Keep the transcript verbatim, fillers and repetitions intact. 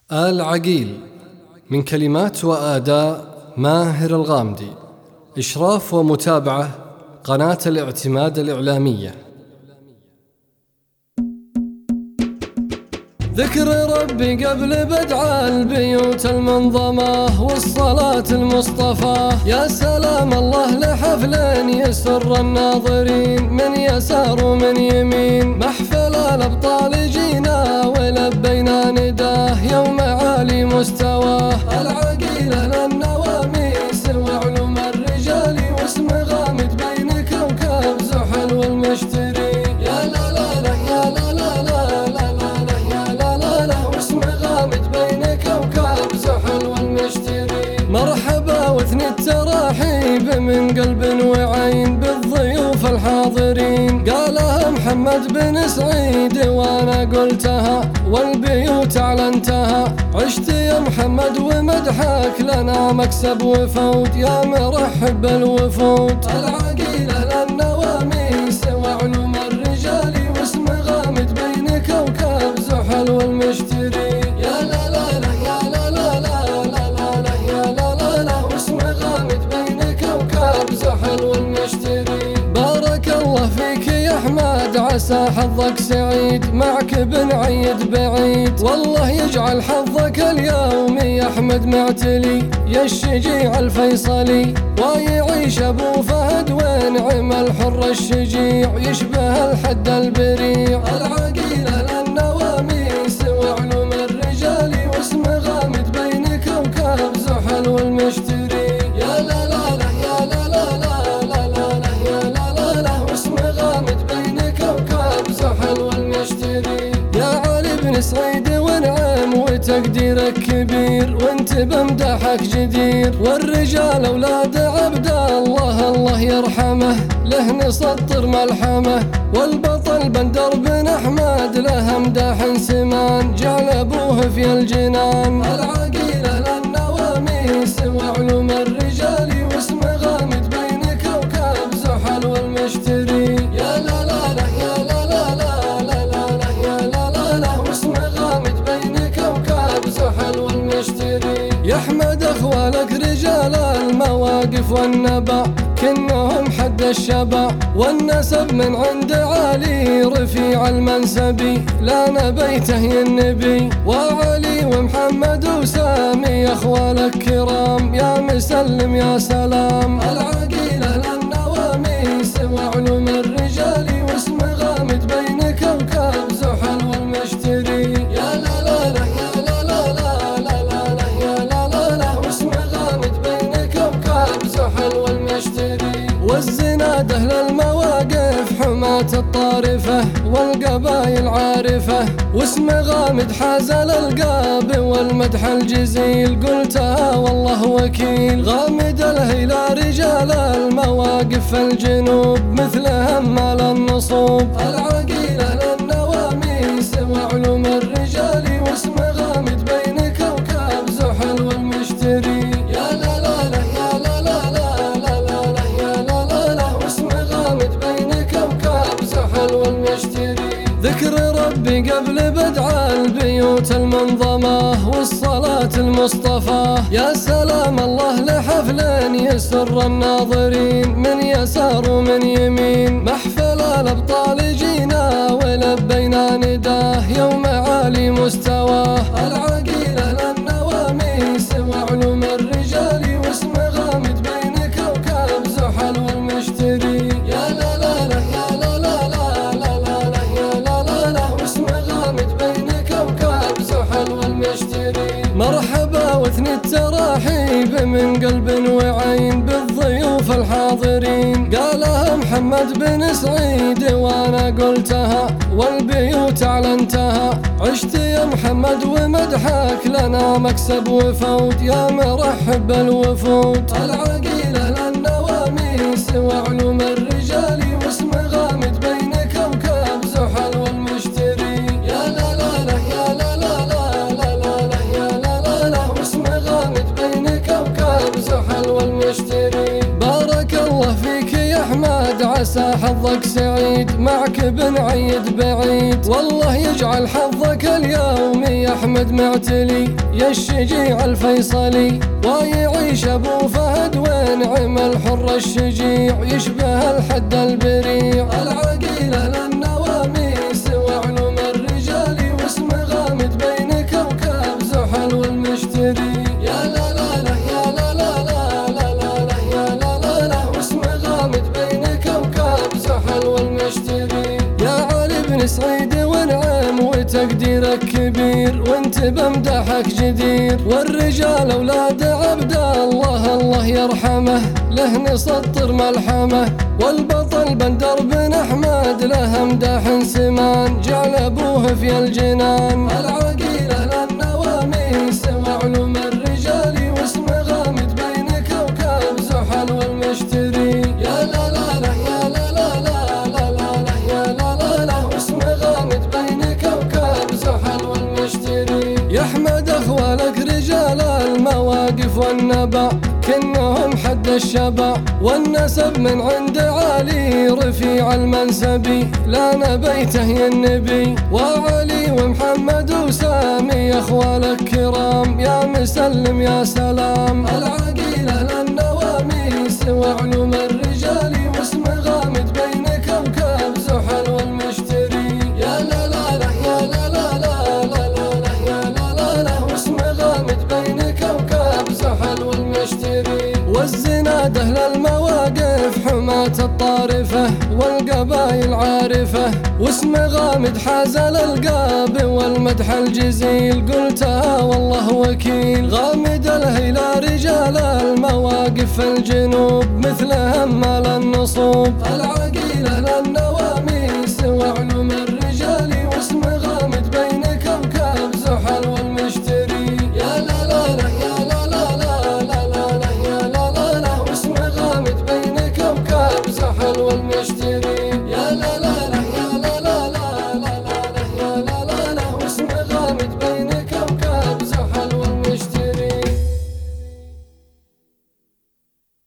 آل عقيل من كلمات وآداء ماهر الغامدي. إشراف ومتابعة قناة الاعتماد الإعلامية. ذكر ربي قبل بدع البيوت المنظمة والصلاة المصطفى. يا سلام الله لحفل يسر الناظرين من يسار ومن يمين. محفل الأبطال جينا ولبينا نداه يوم عالي مستواه. العقيل للنواميس وعلوم الرجال واسم غامد بين كوكب زحل والمشتري. يا لا لا لا يا لا لا لا واسم غامد بين كوكب زحل والمشتري. مرحبا واثني التراحيب من قلب وعين بالضيوف الحاضرين. قالها محمد بن سعيد وانا قلتها والبيوت اعلنتها. عشت يا محمد ومدحك لنا مكسب وفوت يا مرحب بالوفود. العقيل للنواميس وعلوم الرجال واسم غامد بين كوكب زحل والمشتري. يا لا لا لا يا لا لا لا لا لا يا لا لا لا واسم غامد بين كوكب زحل والمشتري. بارك الله فيك يا احمد عسى حظك سعيد معك بن عيد بعيد. والله يجعل حظك اليوم يا احمد معتلي يا الشجيع الفيصلي. ويعيش ابو فهد ونعم الحر الشجيع يشبه الحد البريع. العقيل للنواميس وعلوم الرجال واسم غامد بين كوكب زحل والمشتري. يا لا لا لا يا لا لا لا لا لا يا لا لا لا واسم غامد بين كوكب زحل والمشتري. يا علي بن سعيد ونعم وتقديرك كبير وانت بمدحك جدير. والرجال اولاد عبد الله الله يرحمه له نسطر ملحمه. والبطل بندر بن احمد له مداح سمان جعل ابوه في الجنان. العقيل للنواميس وعلوم الرجال واسم غامد بين كوكب زحل والمشتري. يا لا لا لا يا لا لا لا لا لا يا لا لا لا واسم غامد بين كوكب زحل والمشتري. يا احمد اخوالك رجال المواقف والنبع كنهم حد الشبع. والنسب من عند علي رفيع المنسبي لا نبيته يا النبي. وعلي ومحمد وسامي اخوالك كرام يا مسلم يا سلام. العقيل للنواميس وعلوم الرجال واسم غامد بين كوكب زحل والمشتري. يا لا لا لا يا لا لا لا لا يا لا لا لا واسم غامد بين كوكب زحل والمشتري. والزناد اهل المواقف حماة الطارفة والقبايل عارفة واسم غامد حاز الالقاب والمدح الجزيل. قلتها والله وكيل غامد الهيلا رجال المواقف الجنوب مثل همال النصوب. العقيل للنواميس وعلوم الرجال واسم غامد بين كوكب زحل والمشتري. يا لا لا لا يا لا لا لا لا يا لا لا لا واسم غامد بين كوكب زحل والمشتري. ذكر ربي قبل بدع البيوت المنظمة والصلاة المصطفى. يا سلام الله لحفل يسر الناظرين من يسار ومن يمين. محفل الأبطال جينا ولبينا نداه يوم عالي مستواه. العقيل للنواميس وعلوم الرجال واسم غامد بين كوكب زحل والمشتري. يا لا لا لا يا لا لا لا لا يا لا لا لا واسم غامد بين كوكب زحل والمشتري. مرحبا واثني التراحيب من قلب وعين بالضيوف الحاضرين. قالها محمد بن سعيد وانا قلتها والبيوت اعلنتها. عشت يا محمد ومدحك لنا مكسب وفوت يا مرحب بالوفود. العقيل للنواميس وعلوم الرجال واسم غامد بين كوكب زحل والمشتري. يا لا لا لا يا لا لا لا لا يا لا لا لا واسم غامد بين كوكب زحل والمشتري. بارك الله فيك يا احمد عسى حظك سعيد معك بنعيد بعيد، والله يجعل حظك اليوم يا أحمد معتلي يا الشجيع الفيصلي، ويعيش أبو فهد ونعم الحر الشجيع يشبه الحد البريع. العقيلة للنواميس وعلوم الرجال واسم غامد بين كوكب زحل والمشتري. يا لا لا لا يا لا لا لا لا لا لا يا لا لا لا واسم غامد بين كوكب زحل والمشتري. يا علي بن سعيد ونعم وتقديرك كبير وانت بمدحك جدير، والرجال اولاد عبد الله الله يرحمه له نسطر ملحمه، والبطل بندر بن احمد له مدح سمان جعل ابوه في الجنان. العقيله للنواميس وعلوم الرجال واسم غامد بين كوكب زحل والمشتري. يا لا لا لا يا لا لا لا لا لا لا يا لا لا لا واسم غامد بين كوكب زحل والمشتري. يا احمد اخوالك رجال المواقف والنبع كنهم حد الشبع، والنسب من عند علي رفيع المنسبي لا نبيته يا النبي. وعلي ومحمد وسامي اخوالك كرام يا مسلم يا سلام. العقيله للنواميس وعلوم الرجال واسم غامد بين كوكب زحل والمشتري. يا لا لا لا يا لا لا لا لا لا لا يا لا لا لا واسم غامد بين كوكب زحل والمشتري. والزناد اهل المواقف حماة الطارفة والقبائل عارفة، واسم غامد حاز الالقاب والمدح الجزيل قلتها والله وكيل. غامد الهيلة رجال المواقف الجنوب مثل همال النصوب. العقيل